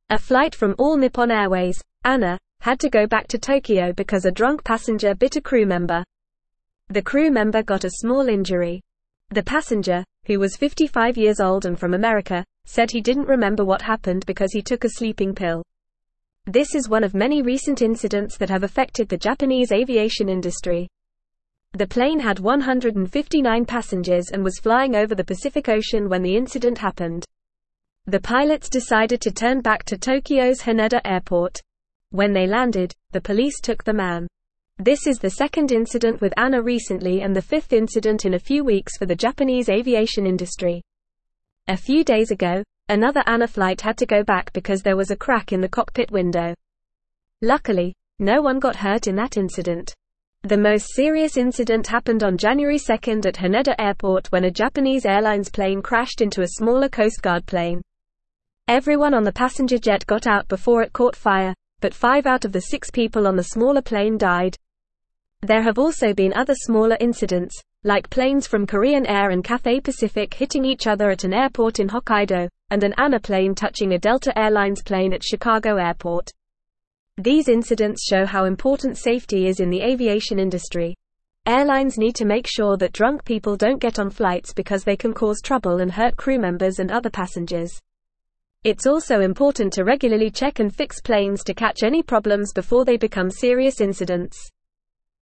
A flight from All Nippon Airways, ANA, had to go back to Tokyo because a drunk passenger bit a crew member. The crew member got a small injury. The passenger, who was 55 years old and from America, said he didn't remember what happened because he took a sleeping pill. This is one of many recent incidents that have affected the Japanese aviation industry. The plane had 159 passengers and was flying over the Pacific Ocean when the incident happened. The pilots decided to turn back to Tokyo's Haneda Airport. When they landed, the police took the man. This is the second incident with ANA recently and the fifth incident in a few weeks for the Japanese aviation industry. A few days ago, another ANA flight had to go back because there was a crack in the cockpit window. Luckily, no one got hurt in that incident. The most serious incident happened on January 2 at Haneda Airport when a Japanese Airlines plane crashed into a smaller Coast Guard plane. Everyone on the passenger jet got out before it caught fire, but 5 out of the 6 people on the smaller plane died. There have also been other smaller incidents, like planes from Korean Air and Cathay Pacific hitting each other at an airport in Hokkaido, and an ANA plane touching a Delta Airlines plane at Chicago Airport. These incidents show how important safety is in the aviation industry. Airlines need to make sure that drunk people don't get on flights because they can cause trouble and hurt crew members and other passengers. It's also important to regularly check and fix planes to catch any problems before they become serious incidents.